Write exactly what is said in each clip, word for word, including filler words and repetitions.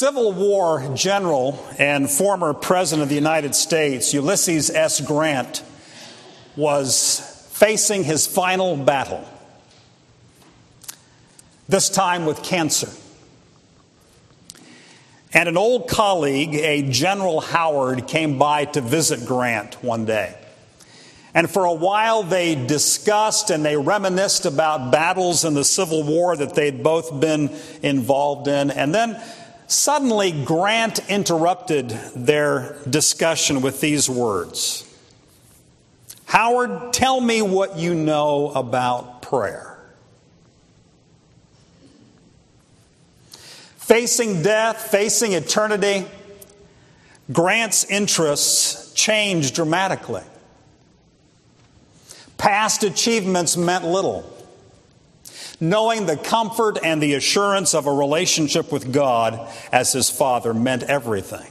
Civil War general and former President of the United States, Ulysses S. Grant, was facing his final battle, this time with cancer. And an old colleague, a General Howard, came by to visit Grant one day. And for a while they discussed and they reminisced about battles in the Civil War that they'd both been involved in. And then suddenly Grant interrupted their discussion with these words. "Howard, tell me what you know about prayer." Facing death, facing eternity, Grant's interests changed dramatically. Past achievements meant little. Knowing the comfort and the assurance of a relationship with God as his Father meant everything.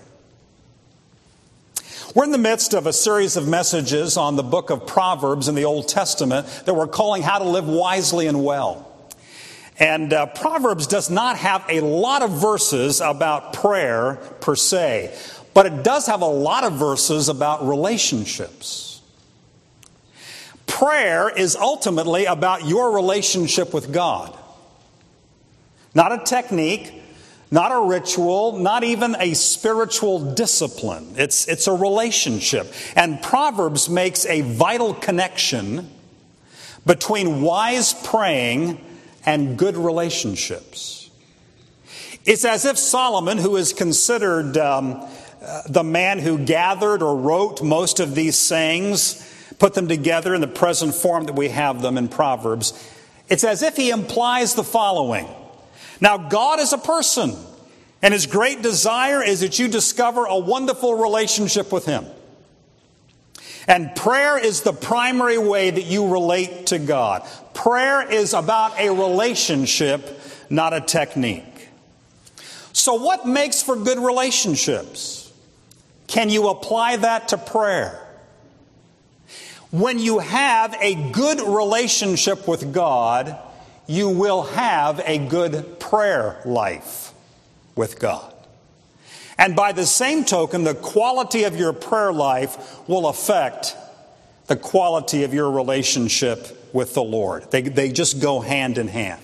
We're in the midst of a series of messages on the book of Proverbs in the Old Testament that we're calling How to Live Wisely and Well. And uh, Proverbs does not have a lot of verses about prayer per se, but it does have a lot of verses about relationships. Prayer is ultimately about your relationship with God. Not a technique, not a ritual, not even a spiritual discipline. It's, it's a relationship. And Proverbs makes a vital connection between wise praying and good relationships. It's as if Solomon, who is considered um, uh, the man who gathered or wrote most of these sayings, put them together in the present form that we have them in Proverbs, it's as if he implies the following. Now, God is a person, and his great desire is that you discover a wonderful relationship with him. And prayer is the primary way that you relate to God. Prayer is about a relationship, not a technique. So what makes for good relationships? Can you apply that to prayer? When you have a good relationship with God, you will have a good prayer life with God. And by the same token, the quality of your prayer life will affect the quality of your relationship with the Lord. They, they just go hand in hand.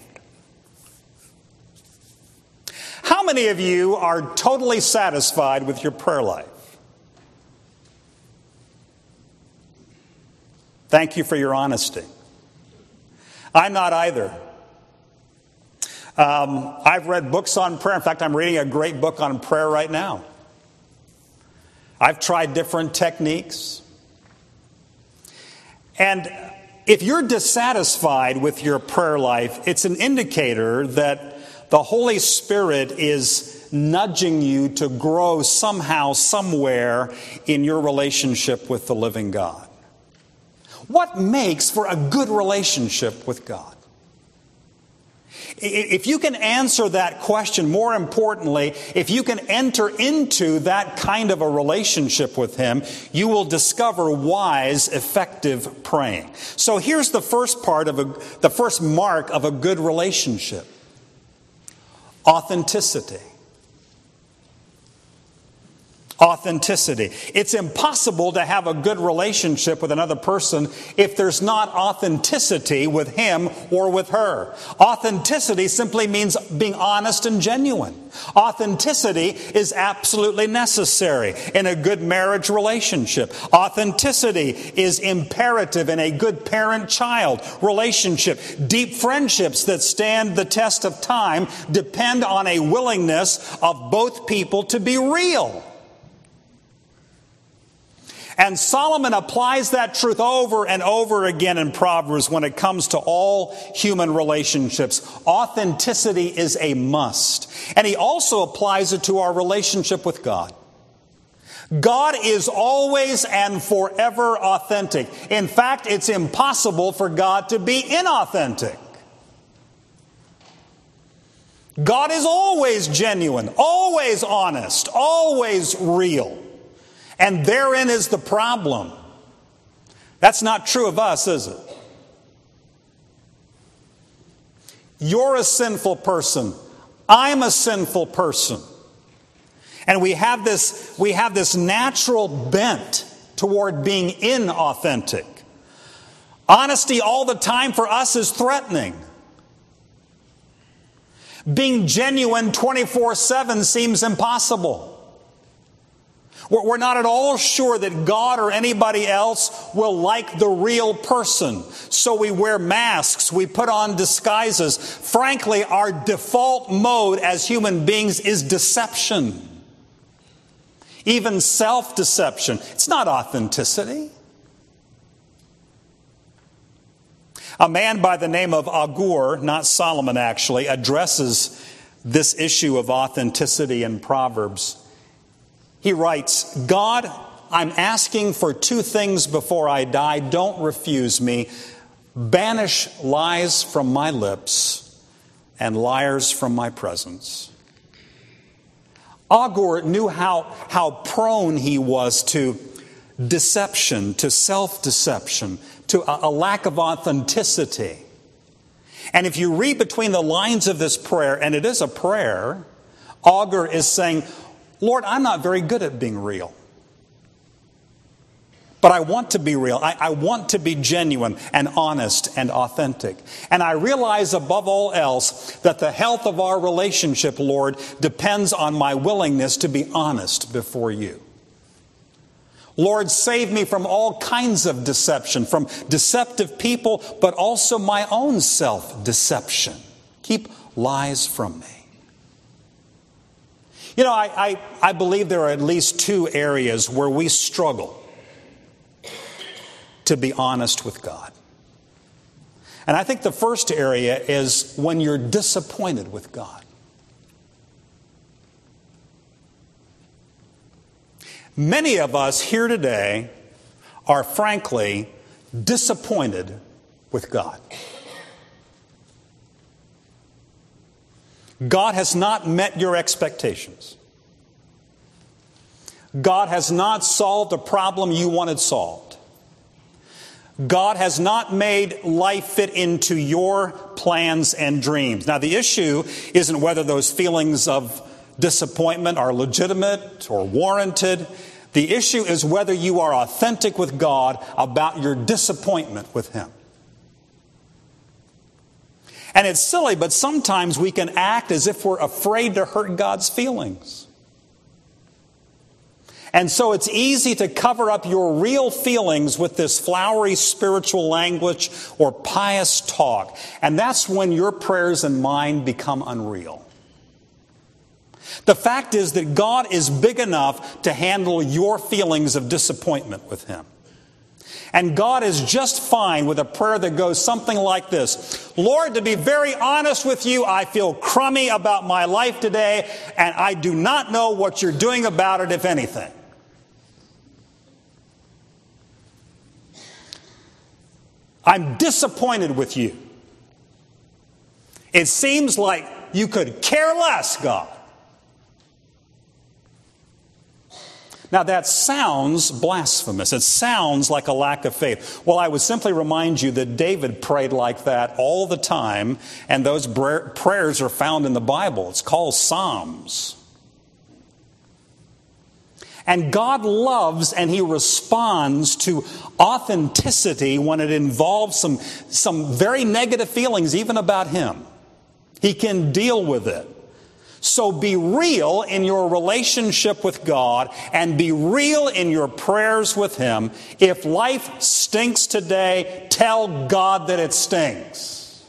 How many of you are totally satisfied with your prayer life? Thank you for your honesty. I'm not either. Um, I've read books on prayer. In fact, I'm reading a great book on prayer right now. I've tried different techniques. And if you're dissatisfied with your prayer life, it's an indicator that the Holy Spirit is nudging you to grow somehow, somewhere in your relationship with the living God. What makes for a good relationship with God? If you can answer that question, more importantly, if you can enter into that kind of a relationship with him, you will discover wise, effective praying. So here's the first part of a, the first mark of a good relationship. Authenticity. Authenticity. It's impossible to have a good relationship with another person if there's not authenticity with him or with her. Authenticity simply means being honest and genuine. Authenticity is absolutely necessary in a good marriage relationship. Authenticity is imperative in a good parent-child relationship. Deep friendships that stand the test of time depend on a willingness of both people to be real. And Solomon applies that truth over and over again in Proverbs when it comes to all human relationships. Authenticity is a must. And he also applies it to our relationship with God. God is always and forever authentic. In fact, it's impossible for God to be inauthentic. God is always genuine, always honest, always real. And therein is the problem. That's not true of us, is it? You're a sinful person. I'm a sinful person. And we have this, we have this natural bent toward being inauthentic. Honesty all the time for us is threatening. Being genuine twenty-four seven seems impossible. We're not at all sure that God or anybody else will like the real person. So we wear masks, we put on disguises. Frankly, our default mode as human beings is deception. Even self-deception. It's not authenticity. A man by the name of Agur, not Solomon actually, addresses this issue of authenticity in Proverbs. He writes, God, I'm asking for two things before I die. Don't refuse me. Banish lies from my lips and liars from my presence. Agur knew how, how prone he was to deception, to self-deception, to a, a lack of authenticity. And if you read between the lines of this prayer, and it is a prayer, Agur is saying, Lord, I'm not very good at being real. But I want to be real. I, I want to be genuine and honest and authentic. And I realize above all else that the health of our relationship, Lord, depends on my willingness to be honest before you. Lord, save me from all kinds of deception, from deceptive people, but also my own self-deception. Keep lies from me. You know, I, I, I believe there are at least two areas where we struggle to be honest with God. And I think the first area is when you're disappointed with God. Many of us here today are frankly disappointed with God. God has not met your expectations. God has not solved a problem you wanted solved. God has not made life fit into your plans and dreams. Now, the issue isn't whether those feelings of disappointment are legitimate or warranted. The issue is whether you are authentic with God about your disappointment with Him. And it's silly, but sometimes we can act as if we're afraid to hurt God's feelings. And so it's easy to cover up your real feelings with this flowery spiritual language or pious talk. And that's when your prayers and mine become unreal. The fact is that God is big enough to handle your feelings of disappointment with Him. And God is just fine with a prayer that goes something like this. Lord, to be very honest with you, I feel crummy about my life today, and I do not know what you're doing about it, if anything. I'm disappointed with you. It seems like you could care less, God. Now that sounds blasphemous. It sounds like a lack of faith. Well, I would simply remind you that David prayed like that all the time, and those prayers are found in the Bible. It's called Psalms. And God loves and He responds to authenticity when it involves some, some very negative feelings even about Him. He can deal with it. So be real in your relationship with God and be real in your prayers with Him. If life stinks today, tell God that it stinks.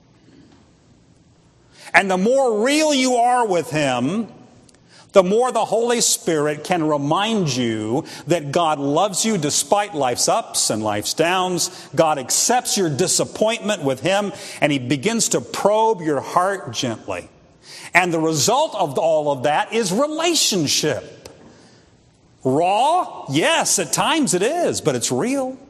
And the more real you are with Him, the more the Holy Spirit can remind you that God loves you despite life's ups and life's downs. God accepts your disappointment with Him, and He begins to probe your heart gently. And the result of all of that is relationship. Raw? Yes, at times it is, but it's real.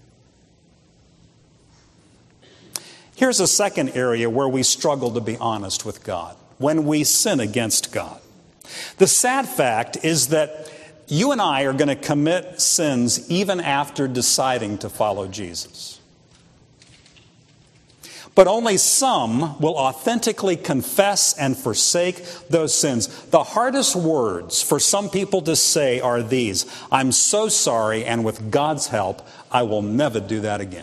Here's a second area where we struggle to be honest with God. When we sin against God. The sad fact is that you and I are going to commit sins even after deciding to follow Jesus. But only some will authentically confess and forsake those sins. The hardest words for some people to say are these: I'm so sorry, and with God's help, I will never do that again.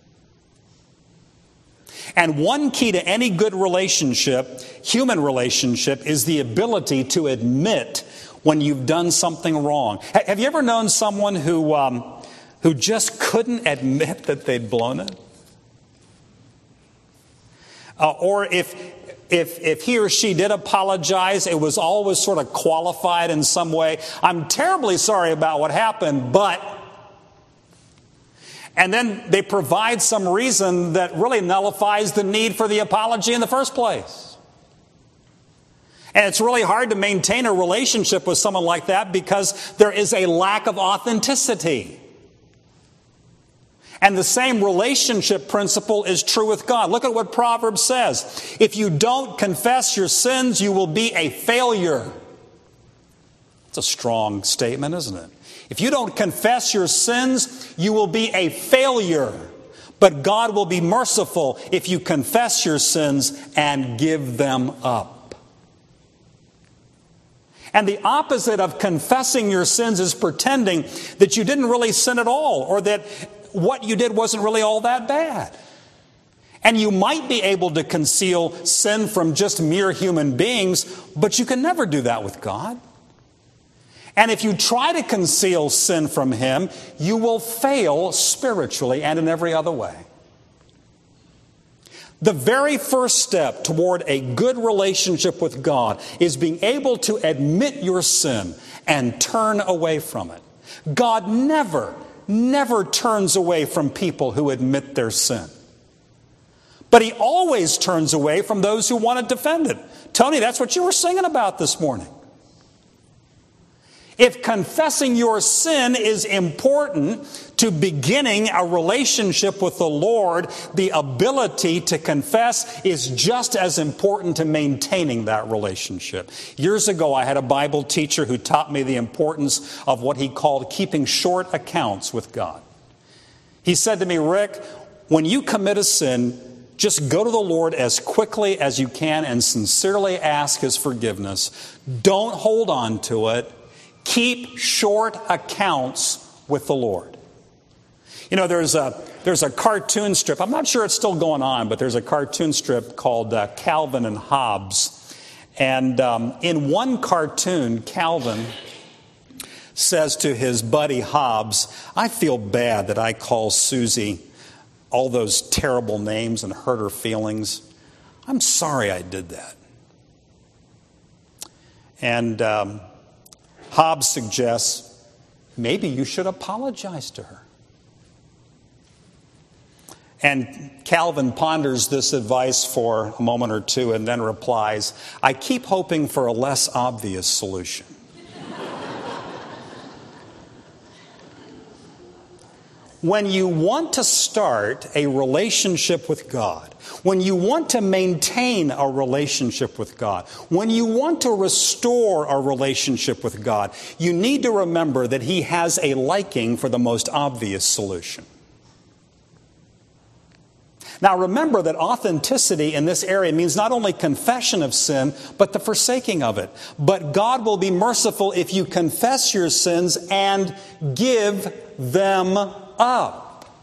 And one key to any good relationship, human relationship, is the ability to admit when you've done something wrong. Have you ever known someone who, um, who just couldn't admit that they'd blown it? Uh, or if, if, if he or she did apologize, it was always sort of qualified in some way. I'm terribly sorry about what happened, but... And then they provide some reason that really nullifies the need for the apology in the first place. And it's really hard to maintain a relationship with someone like that because there is a lack of authenticity. And the same relationship principle is true with God. Look at what Proverbs says. If you don't confess your sins, you will be a failure. It's a strong statement, isn't it? If you don't confess your sins, you will be a failure. But God will be merciful if you confess your sins and give them up. And the opposite of confessing your sins is pretending that you didn't really sin at all, or that what you did wasn't really all that bad. And you might be able to conceal sin from just mere human beings, but you can never do that with God. And if you try to conceal sin from Him, you will fail spiritually and in every other way. The very first step toward a good relationship with God is being able to admit your sin and turn away from it. God never, never turns away from people who admit their sin. But He always turns away from those who want to defend it. Tony, that's what you were singing about this morning. If confessing your sin is important to beginning a relationship with the Lord, the ability to confess is just as important to maintaining that relationship. Years ago, I had a Bible teacher who taught me the importance of what he called keeping short accounts with God. He said to me, Rick, when you commit a sin, just go to the Lord as quickly as you can and sincerely ask His forgiveness. Don't hold on to it. Keep short accounts with the Lord. You know, there's a there's a cartoon strip. I'm not sure it's still going on, but there's a cartoon strip called uh, Calvin and Hobbes. And um, in one cartoon, Calvin says to his buddy Hobbes, I feel bad that I call Susie all those terrible names and hurt her feelings. I'm sorry I did that. And um, Hobbes suggests, maybe you should apologize to her. And Calvin ponders this advice for a moment or two and then replies, I keep hoping for a less obvious solution. When you want to start a relationship with God, when you want to maintain a relationship with God, when you want to restore a relationship with God, you need to remember that He has a liking for the most obvious solution. Now remember that authenticity in this area means not only confession of sin, but the forsaking of it. But God will be merciful if you confess your sins and give them up.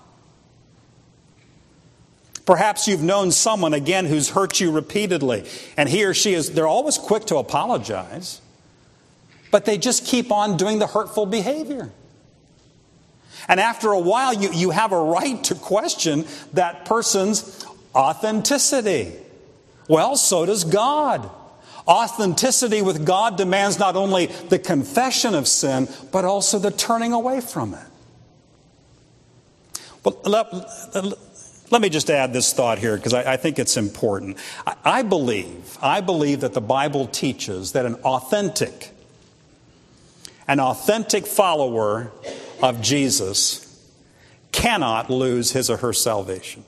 Perhaps you've known someone, again, who's hurt you repeatedly, and he or she is, they're always quick to apologize, but they just keep on doing the hurtful behavior. And after a while, you, you have a right to question that person's authenticity. Well, so does God. Authenticity with God demands not only the confession of sin, but also the turning away from it. Well, let, let me just add this thought here, because I, I think it's important. I, I believe, I believe that the Bible teaches that an authentic, an authentic follower of Jesus cannot lose his or her salvation.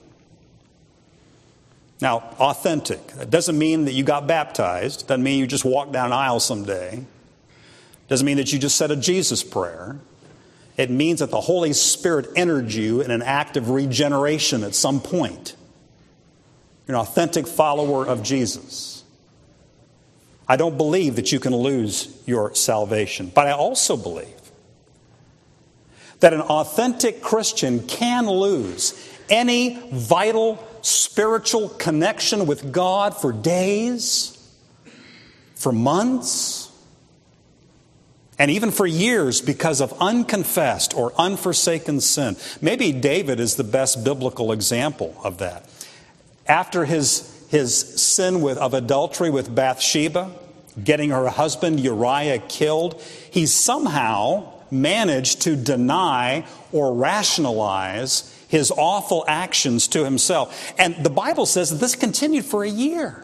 Now, authentic. That doesn't mean that you got baptized. Doesn't mean you just walked down an aisle someday. Doesn't mean that you just said a Jesus prayer. It means that the Holy Spirit entered you in an act of regeneration at some point. you're an authentic follower of Jesus, I don't believe that you can lose your salvation. But I also believe that an authentic Christian can lose any vital spiritual connection with God for days, for months, and even for years because of unconfessed or unforsaken sin. Maybe David is the best biblical example of that. After his, his sin with, of adultery with Bathsheba, getting her husband Uriah killed, he somehow managed to deny or rationalize his awful actions to himself. And the Bible says that this continued for a year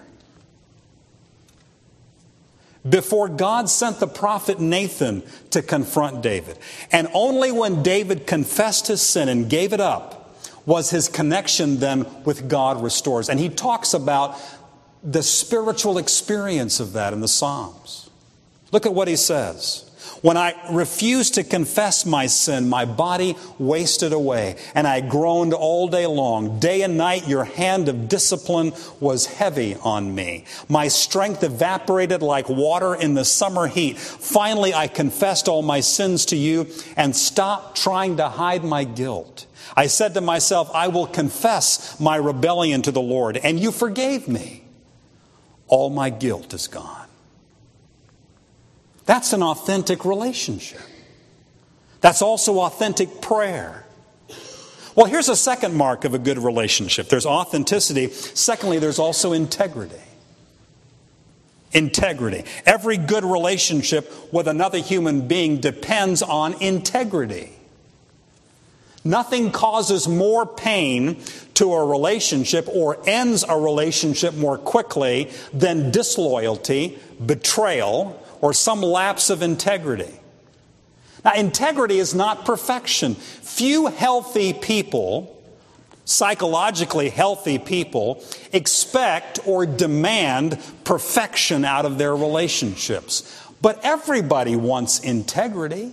before God sent the prophet Nathan to confront David. And only when David confessed his sin and gave it up was his connection then with God restored. And he talks about the spiritual experience of that in the Psalms. Look at what he says. When I refused to confess my sin, my body wasted away, and I groaned all day long. Day and night, your hand of discipline was heavy on me. My strength evaporated like water in the summer heat. Finally, I confessed all my sins to you and stopped trying to hide my guilt. I said to myself, I will confess my rebellion to the Lord, and you forgave me. All my guilt is gone. That's an authentic relationship. That's also authentic prayer. Well, here's a second mark of a good relationship. There's authenticity. Secondly, there's also integrity. Integrity. Every good relationship with another human being depends on integrity. Nothing causes more pain to a relationship or ends a relationship more quickly than disloyalty, betrayal, or some lapse of integrity. Now, integrity is not perfection. Few healthy people, psychologically healthy people, expect or demand perfection out of their relationships. But everybody wants integrity.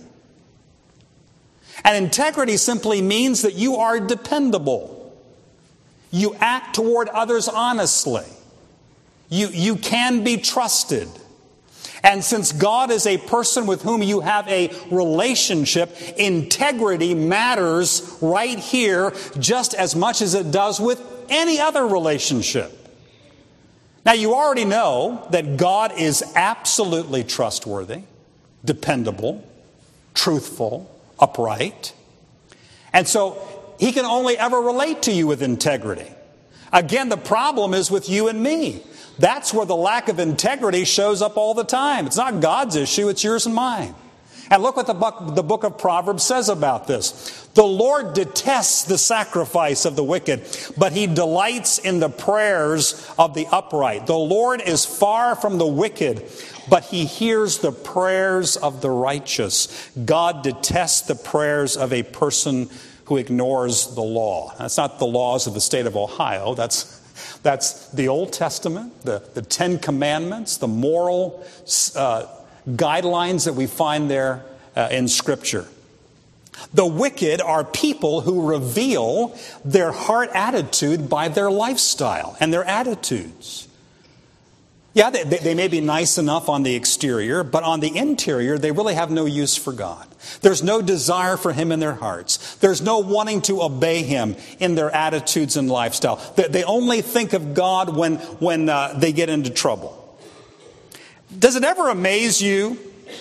And integrity simply means that you are dependable. You act toward others honestly. You, you can be trusted. And since God is a person with whom you have a relationship, integrity matters right here just as much as it does with any other relationship. Now, you already know that God is absolutely trustworthy, dependable, truthful, upright. And so He can only ever relate to you with integrity. Again, the problem is with you and me. That's where the lack of integrity shows up all the time. It's not God's issue, it's yours and mine. And look what the book, the book of Proverbs says about this. The Lord detests the sacrifice of the wicked, but He delights in the prayers of the upright. The Lord is far from the wicked, but He hears the prayers of the righteous. God detests the prayers of a person who ignores the law. That's not the laws of the state of Ohio. That's That's the Old Testament, the, the Ten Commandments, the moral uh, guidelines that we find there uh, in Scripture. The wicked are people who reveal their heart attitude by their lifestyle and their attitudes. Yeah, they, they may be nice enough on the exterior, but on the interior, they really have no use for God. There's no desire for Him in their hearts. There's no wanting to obey Him in their attitudes and lifestyle. They, they only think of God when, when uh, they get into trouble. Does it ever amaze you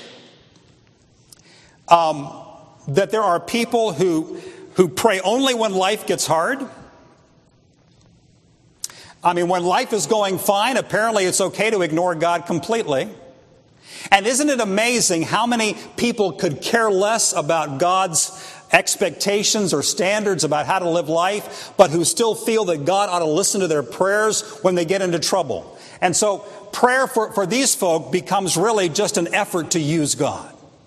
um, that there are people who, who pray only when life gets hard? I mean, when life is going fine, apparently it's okay to ignore God completely. And isn't it amazing how many people could care less about God's expectations or standards about how to live life, but who still feel that God ought to listen to their prayers when they get into trouble? And so prayer for, for these folk becomes really just an effort to use God.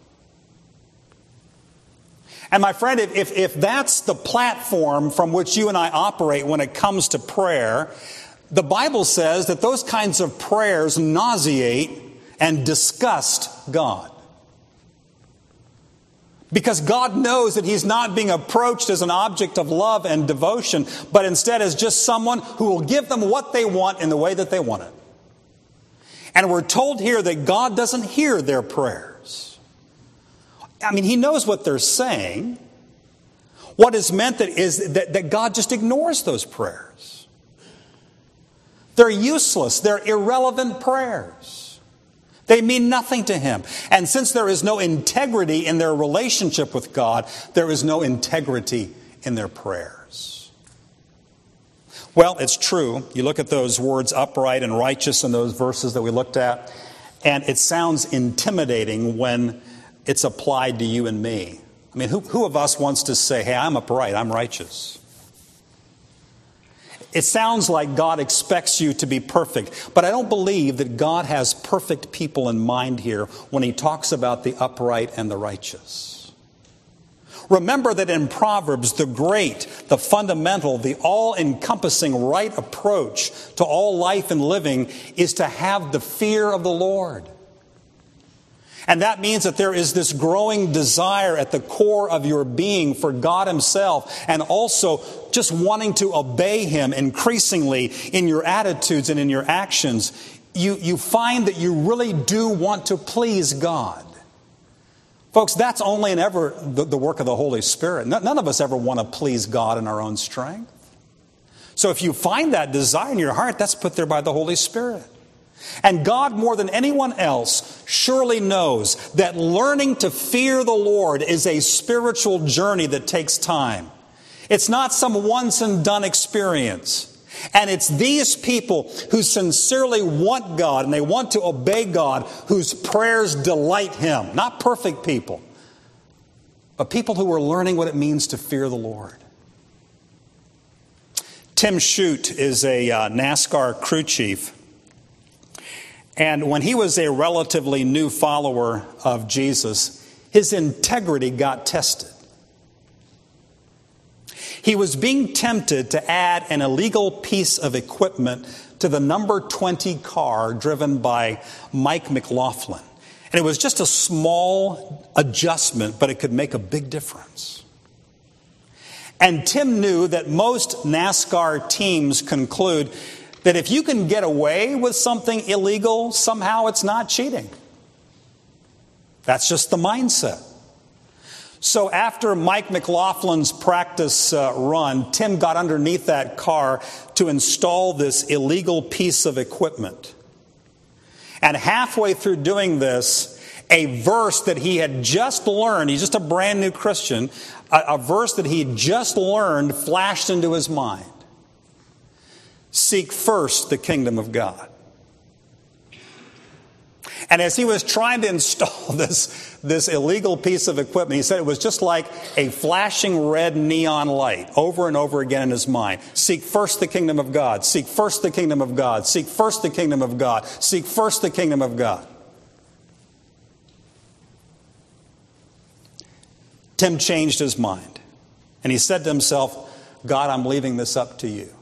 And my friend, if, if, if that's the platform from which you and I operate when it comes to prayer, the Bible says that those kinds of prayers nauseate and disgust God. Because God knows that he's not being approached as an object of love and devotion, but instead as just someone who will give them what they want in the way that they want it. And we're told here that God doesn't hear their prayers. I mean, he knows what they're saying. What is meant that is that, that God just ignores those prayers. They're useless. They're irrelevant prayers. They mean nothing to him. And since there is no integrity in their relationship with God, there is no integrity in their prayers. Well, it's true. You look at those words upright and righteous in those verses that we looked at, and it sounds intimidating when it's applied to you and me. I mean, who, who of us wants to say, hey, I'm upright, I'm righteous? It sounds like God expects you to be perfect, but I don't believe that God has perfect people in mind here when he talks about the upright and the righteous. Remember that in Proverbs, the great, the fundamental, the all-encompassing right approach to all life and living is to have the fear of the Lord. And that means that there is this growing desire at the core of your being for God himself, and also just wanting to obey him increasingly in your attitudes and in your actions. You, you find that you really do want to please God. Folks, that's only and ever the, the work of the Holy Spirit. None of us ever want to please God in our own strength. So if you find that desire in your heart, that's put there by the Holy Spirit. And God, more than anyone else, surely knows that learning to fear the Lord is a spiritual journey that takes time. It's not some once and done experience. And it's these people who sincerely want God and they want to obey God whose prayers delight him. Not perfect people, but people who are learning what it means to fear the Lord. Tim Shute is a uh, NASCAR crew chief. And when he was a relatively new follower of Jesus, his integrity got tested. He was being tempted to add an illegal piece of equipment to the number twenty car driven by Mike McLaughlin. And it was just a small adjustment, but it could make a big difference. And Tim knew that most NASCAR teams conclude that if you can get away with something illegal, somehow it's not cheating. That's just the mindset. So after Mike McLaughlin's practice uh, run, Tim got underneath that car to install this illegal piece of equipment. And halfway through doing this, a verse that he had just learned, he's just a brand new Christian, a, a verse that he had just learned flashed into his mind. Seek first the kingdom of God. And as he was trying to install this, this illegal piece of equipment, he said it was just like a flashing red neon light over and over again in his mind. Seek first the kingdom of God. Seek first the kingdom of God. Seek first the kingdom of God. Seek first the kingdom of God. Tim changed his mind. And he said to himself, God, I'm leaving this up to you.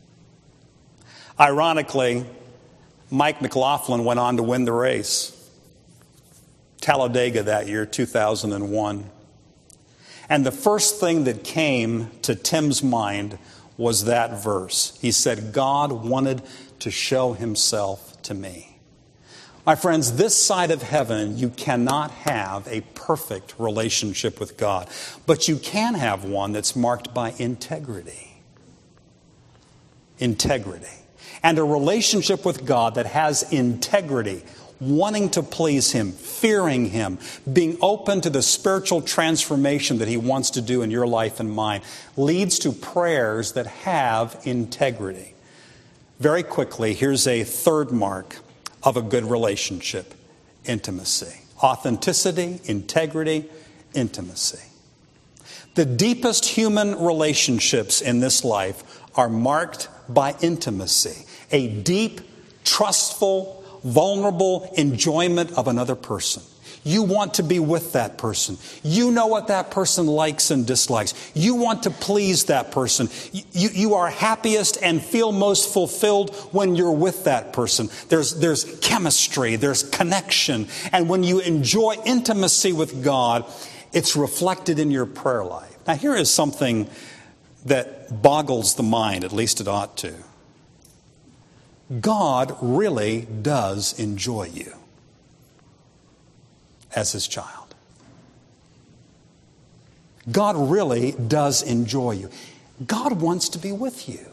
Ironically, Mike McLaughlin went on to win the race. Talladega that year, two thousand one. And the first thing that came to Tim's mind was that verse. He said, God wanted to show himself to me. My friends, this side of heaven, you cannot have a perfect relationship with God, but you can have one that's marked by integrity. Integrity. And a relationship with God that has integrity, wanting to please him, fearing him, being open to the spiritual transformation that he wants to do in your life and mine, leads to prayers that have integrity. Very quickly, here's a third mark of a good relationship: intimacy. Authenticity, integrity, intimacy. The deepest human relationships in this life are marked by intimacy. A deep, trustful, vulnerable enjoyment of another person. You want to be with that person. You know what that person likes and dislikes. You want to please that person. You, you are happiest and feel most fulfilled when you're with that person. There's, there's chemistry, there's connection. And when you enjoy intimacy with God, It's reflected in your prayer life. Now, here is something that boggles the mind, at least it ought to. God really does enjoy you as His child. God really does enjoy you. God wants to be with you.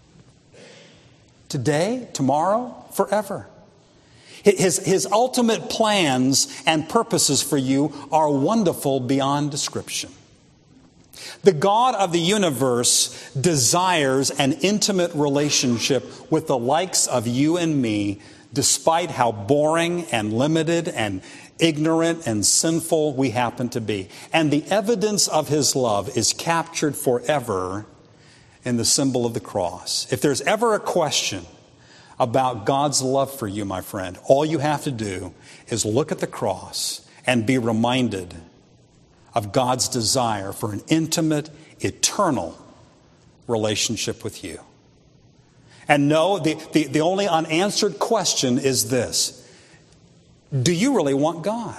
Today, tomorrow, forever. His, his ultimate plans and purposes for you are wonderful beyond description. The God of the universe desires an intimate relationship with the likes of you and me, despite how boring and limited and ignorant and sinful we happen to be. And the evidence of His love is captured forever in the symbol of the cross. If there's ever a question about God's love for you, my friend, all you have to do is look at the cross and be reminded of God's desire for an intimate, eternal relationship with you. And no, the, the, the only unanswered question is this: do you really want God?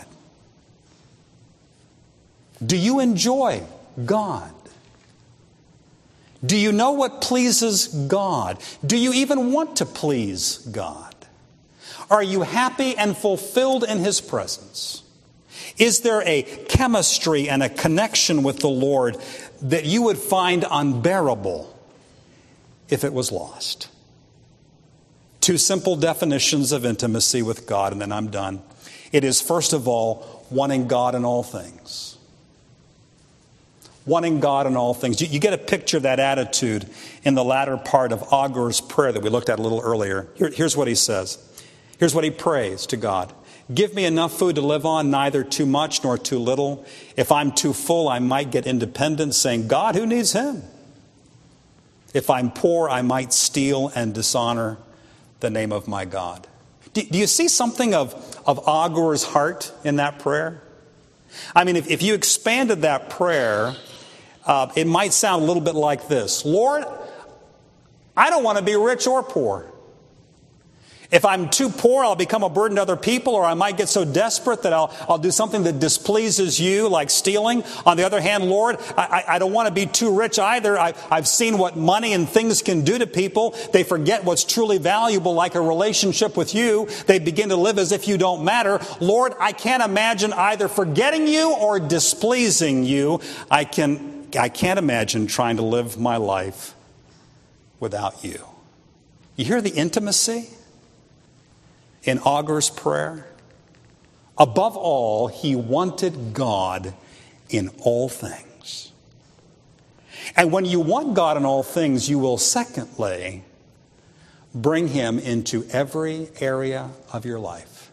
Do you enjoy God? Do you know what pleases God? Do you even want to please God? Are you happy and fulfilled in His presence? Is there a chemistry and a connection with the Lord that you would find unbearable if it was lost? Two simple definitions of intimacy with God, and then I'm done. It is, first of all, wanting God in all things. Wanting God in all things. You, you get a picture of that attitude in the latter part of Agur's prayer that we looked at a little earlier. Here, here's what he says. Here's what he prays to God. Give me enough food to live on, neither too much nor too little. If I'm too full, I might get independent, saying, God, who needs Him? If I'm poor, I might steal and dishonor the name of my God. Do, do you see something of, of Agur's heart in that prayer? I mean, if, if you expanded that prayer, uh, it might sound a little bit like this. Lord, I don't want to be rich or poor. If I'm too poor, I'll become a burden to other people, or I might get so desperate that I'll, I'll do something that displeases you, like stealing. On the other hand, Lord, I, I don't want to be too rich either. I, I've seen what money and things can do to people. They forget what's truly valuable, like a relationship with you. They begin to live as if you don't matter. Lord, I can't imagine either forgetting you or displeasing you. I can, I can't imagine trying to live my life without you. You hear the intimacy in Agur's prayer? Above all, he wanted God in all things. And when you want God in all things, you will secondly bring Him into every area of your life.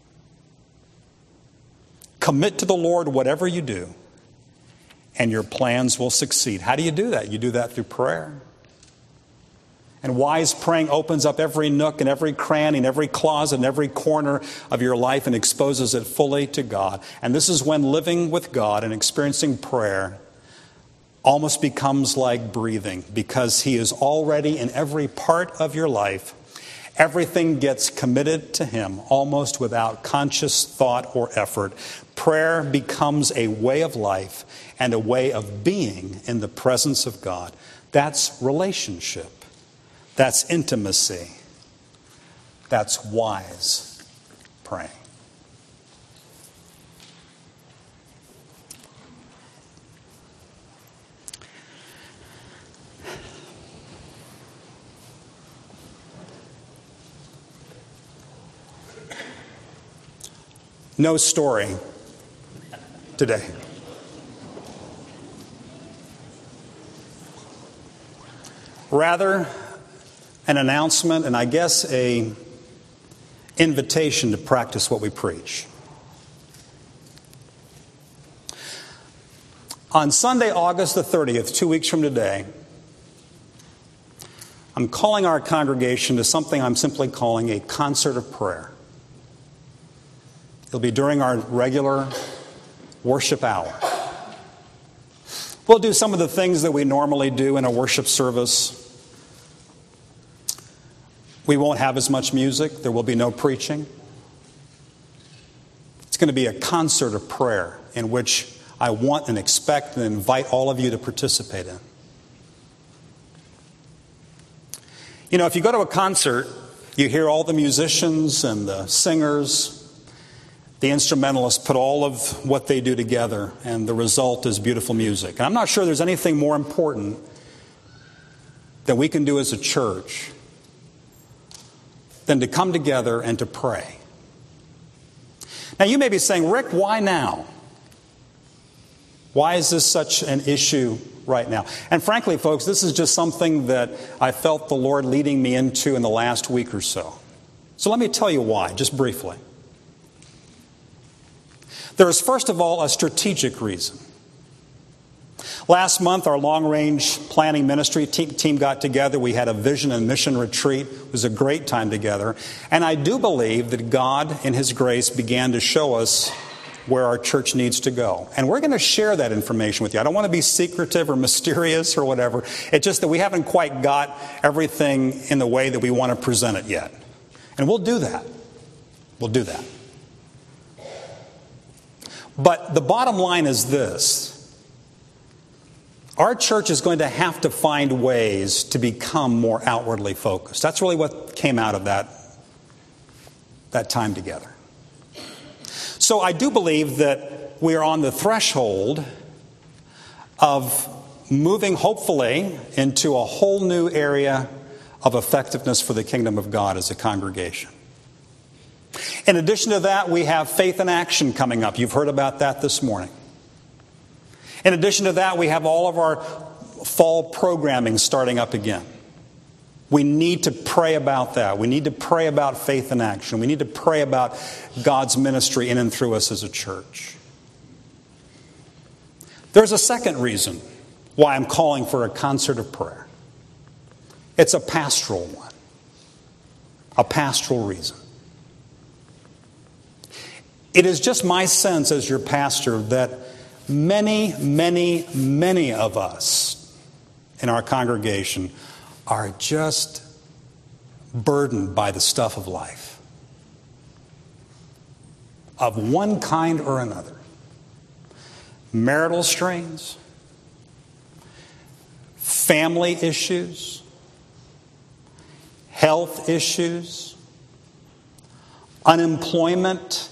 Commit to the Lord whatever you do, and your plans will succeed. How do you do that? You do that through prayer. And wise praying opens up every nook and every cranny and every closet and every corner of your life and exposes it fully to God. And this is when living with God and experiencing prayer almost becomes like breathing, because He is already in every part of your life. Everything gets committed to Him almost without conscious thought or effort. Prayer becomes a way of life and a way of being in the presence of God. That's relationship. That's intimacy. That's wise praying. No story today. Rather, an announcement, and I guess a invitation to practice what we preach. On Sunday, August the thirtieth, two weeks from today, I'm calling our congregation to something I'm simply calling a concert of prayer. It'll be during our regular worship hour. We'll do some of the things that we normally do in a worship service. We won't have as much music. There will be no preaching. It's going to be a concert of prayer in which I want and expect and invite all of you to participate in. You know, if you go to a concert, you hear all the musicians and the singers, the instrumentalists put all of what they do together, and the result is beautiful music. And I'm not sure there's anything more important that we can do as a church than to come together and to pray. Now, you may be saying, Rick, why now? Why is this such an issue right now? And frankly, folks, this is just something that I felt the Lord leading me into in the last week or so. So let me tell you why, just briefly. There is, first of all, a strategic reason. Last month, our long-range planning ministry team got together. We had a vision and mission retreat. It was a great time together. And I do believe that God, in His grace, began to show us where our church needs to go. And we're going to share that information with you. I don't want to be secretive or mysterious or whatever. It's just that we haven't quite got everything in the way that we want to present it yet. And we'll do that. We'll do that. But the bottom line is this. Our church is going to have to find ways to become more outwardly focused. That's really what came out of that, that time together. So I do believe that we are on the threshold of moving, hopefully, into a whole new area of effectiveness for the kingdom of God as a congregation. In addition to that, we have Faith in Action coming up. You've heard about that this morning. In addition to that, we have all of our fall programming starting up again. We need to pray about that. We need to pray about Faith in Action. We need to pray about God's ministry in and through us as a church. There's a second reason why I'm calling for a concert of prayer. It's a pastoral one. A pastoral reason. It is just my sense as your pastor that many, many, many of us in our congregation are just burdened by the stuff of life, of one kind or another. Marital strains, family issues, health issues, unemployment,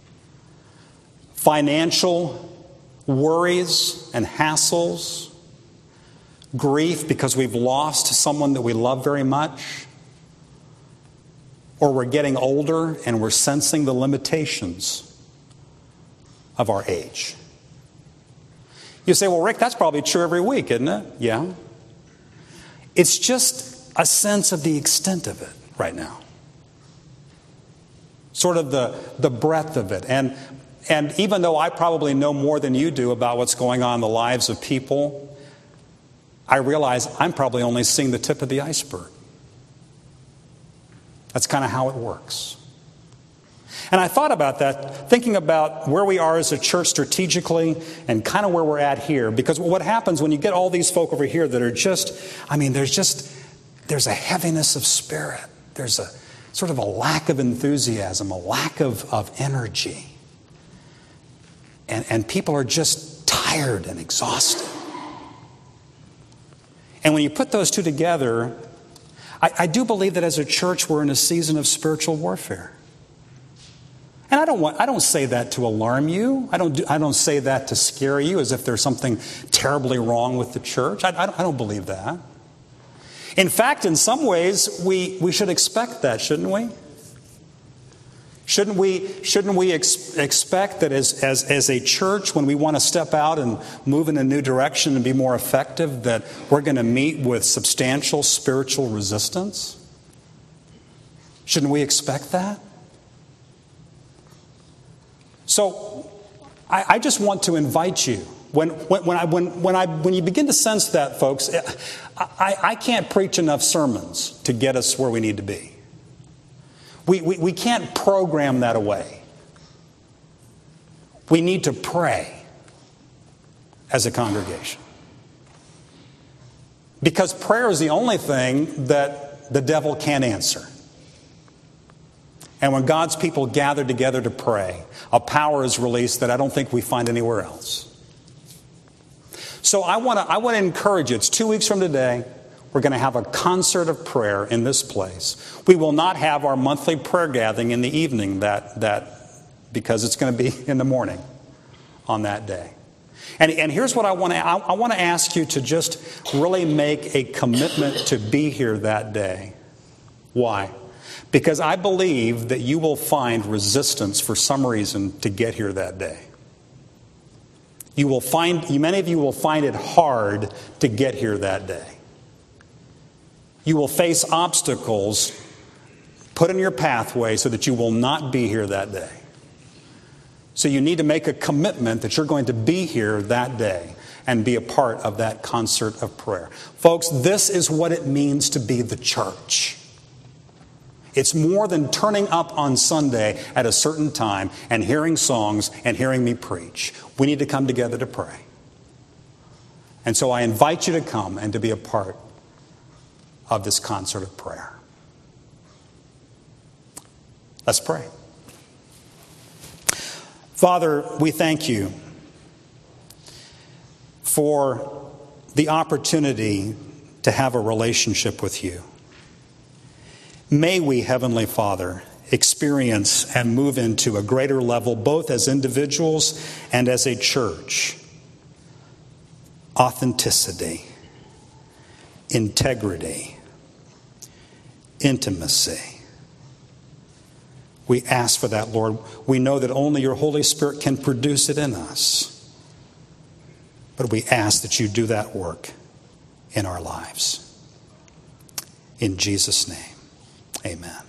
financial worries and hassles, grief because we've lost someone that we love very much, or we're getting older and we're sensing the limitations of our age. You say, well, Rick, that's probably true every week, isn't it? Yeah. It's just a sense of the extent of it right now. Sort of the, the breadth of it. And And even though I probably know more than you do about what's going on in the lives of people, I realize I'm probably only seeing the tip of the iceberg. That's kind of how it works. And I thought about that, thinking about where we are as a church strategically and kind of where we're at here. Because what happens when you get all these folk over here that are just, I mean, there's just, there's a heaviness of spirit. There's a sort of a lack of enthusiasm, a lack of, of energy. And, and people are just tired and exhausted. And when you put those two together, I, I do believe that as a church we're in a season of spiritual warfare. And I don't want, I don't say that to alarm you. I don't do, I don't say that to scare you as if there's something terribly wrong with the church. I, I, I don't believe that. In fact, in some ways, we, we should expect that, shouldn't we? Shouldn't we, shouldn't we ex- expect that as, as, as a church, when we want to step out and move in a new direction and be more effective, that we're going to meet with substantial spiritual resistance? Shouldn't we expect that? So I, I just want to invite you. When, when, when, I, when, when, I, when you begin to sense that, folks, I, I can't preach enough sermons to get us where we need to be. We, we, we can't program that away. We need to pray as a congregation. Because prayer is the only thing that the devil can't answer. And when God's people gather together to pray, a power is released that I don't think we find anywhere else. So I want to I want to encourage you. It's two weeks from today. We're going to have a concert of prayer in this place. We will not have our monthly prayer gathering in the evening that that because it's going to be in the morning on that day. And, and here's what I want to I, I want to ask you to just really make a commitment to be here that day. Why? Because I believe that you will find resistance for some reason to get here that day. You will find, many of you will find it hard to get here that day. You will face obstacles put in your pathway so that you will not be here that day. So you need to make a commitment that you're going to be here that day and be a part of that concert of prayer. Folks, this is what it means to be the church. It's more than turning up on Sunday at a certain time and hearing songs and hearing me preach. We need to come together to pray. And so I invite you to come and to be a part of this concert of prayer. Let's pray. Father, we thank you for the opportunity to have a relationship with you. May we, Heavenly Father, experience and move into a greater level, both as individuals and as a church, authenticity, integrity, intimacy. We ask for that, Lord. We know that only your Holy Spirit can produce it in us. But we ask that you do that work in our lives. In Jesus' name, amen.